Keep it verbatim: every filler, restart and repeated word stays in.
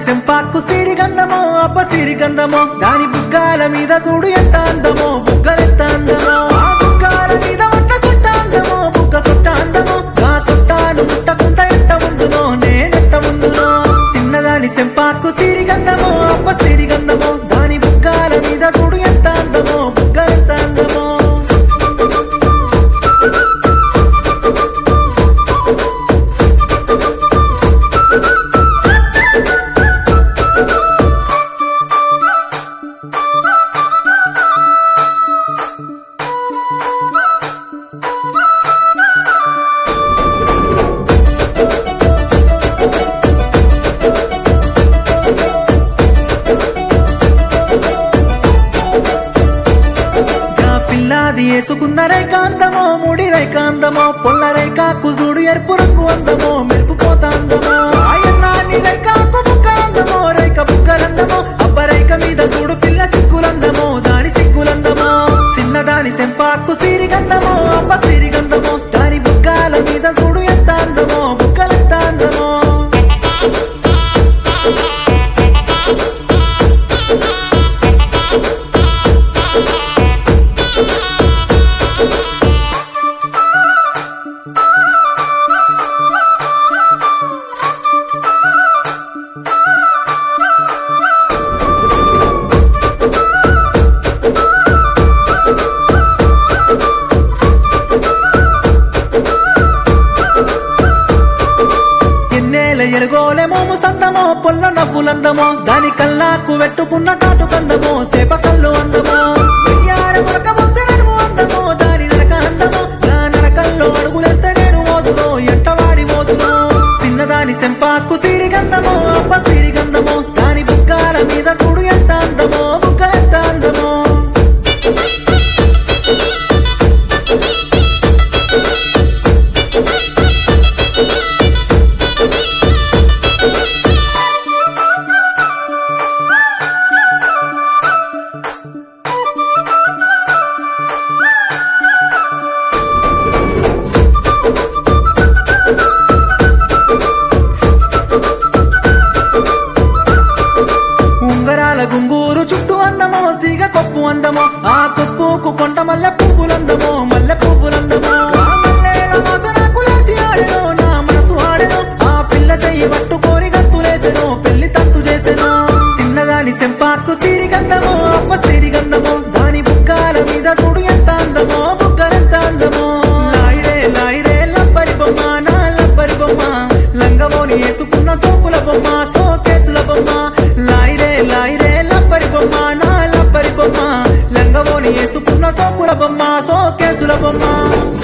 సెంపాకు సిరిగంధమో అబ్బ సిరిగంధమో దాని బుగ్గాల మీద చూడు ఎంత అందమో బుగ్గలెంత అందమో ఆ బుగ్గాల మీద ఉన్న సుట్ట అందమో బుగ్గ సుట్ట అందమో ఆ సుట్టాను ముట్టకుండా ఎంత ముందునో నేనెంత ముందునో చిన్నదాని సెంపాకు సిరిగంధమో అబ్బ సిరిగంధమో దాని బుగ్గాల మీద చూడు ఎంత అందమో బుగ్గలెంత అందమో పిల్లాది వేసుకున్న రైకాందమో ముడి రైకాందమో పొల్ల రైకాకు చూడు ఎరుపు రంగు అందమో మెరుపుపోతా అందమో ఆయన్నాని రైకాకు బుగ్గలందమో రైక బుగ్గలందమో అబ్బ రైక మీద చూడు పిల్ల సిగ్గులందమో దాని సిగ్గులందమో చిన్నదాని సెంపాకు సిరిగంధమో అబ్బ సిరిగంధమో దాని బుగ్గాల మీద చూడు ఎంత అందమో బుగ్గలెంత అందమో ఎలుగోలే మోము సందమో పొల్ల నవ్వులందమో దాని కల్లాకు వెట్టుకున్న కాటు కందమో సేప కళ్ళు అందమో మొలక పోసే నడుము అందమో దాని నరక అందమో నా నరకల్లో అడుగులేస్తే నేను మోదునో ఎంటవాడి మోదునో చిన్నదాని సెంపాకు సిరిగంధమో అబ్బ సిరిగంధమో దాని బుగ్గాల మీద చూడు ఎంత అందమో బుగ్గలెంత అందమో గుంగూరు చుట్టూ అందమో సీగ కొప్పు అందమో ఆ కొప్పుకు కొంట మల్లె పువ్వులందమో మల్లె పువ్వులందమో ఆడెనో నా మనసు ఆడెనో ఆ పిల్ల చెయ్యి పట్టుకోని గంతులేసెనో పెళ్లి తంతు చేసెనో చిన్నదాని సెంపాకు సిరిగంధమో అప్ప సిరిగంధమో దాని బుగ్గాల మీద చూడు ఎంత అందమో బుగ్గలెంత అందమో లాయిరే లాయిరే లబ్బరి బొమ్మ నా లబ్బరి బొమ్మ లంగమోని వేసుకున్న సోపుల బొమ్మ సోకేసుల బొమ్మ లాయిరే లాయిరే లబ్బరి బొమ్మ నా లబ్బరి బొమ్మ లంగమోని వేసుకున్న సోపుల బొమ్మ సోకేసుల బొమ్మ